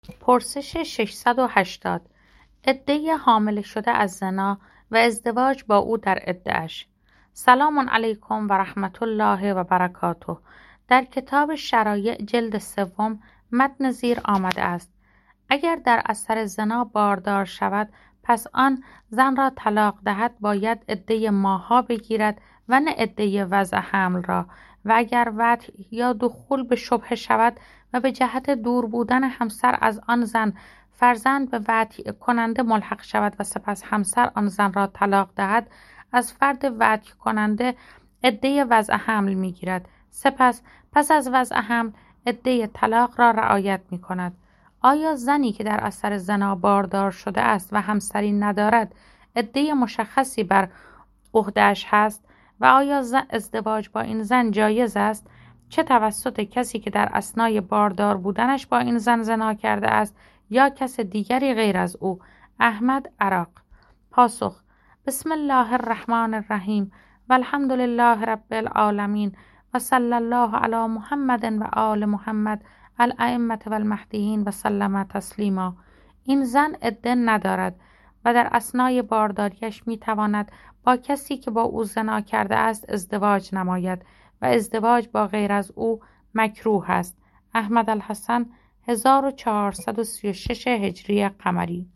پرسش 680. عده حامل شده از زنا و ازدواج با او در عده‌اش. سلام علیکم و رحمت الله و برکاته. در کتاب شرایع جلد 3 متن زیر آمده است: اگر در اثر زنا باردار شود، پس آن زن را طلاق دهد باید عده ماه‌ها بگیرد و نه عده وضع حمل را، و اگر وطئ یا دخول به شبهه شود و به جهت دور بودن همسر از آن زن فرزند به وطئ کننده ملحق شود و سپس همسر آن زن را طلاق دهد، از فرد وطئ کننده عده وضع حمل میگیرد. سپس پس از وضع حمل عده طلاق را رعایت می کند. آیا زنی که در اثر زنا باردار شده است و همسری ندارد عده مشخصی بر عهده‌اش هست و آیا ازدواج با این زن جایز است؟ چه توسط کسی که در اثنای باردار بودنش با این زن زنا کرده است یا کس دیگری غیر از او؟ احمد عراق. پاسخ: بسم الله الرحمن الرحیم و الحمد لله رب العالمین و صلی الله علی محمد و آل محمد الائمة و المهدیین و سلم تسلیما. این زن عده ندارد و در اثنای بارداریش می تواند با کسی که با او زنا کرده است ازدواج نماید و ازدواج با غیر از او مکروه است. احمد الحسن 1436 هجری قمری.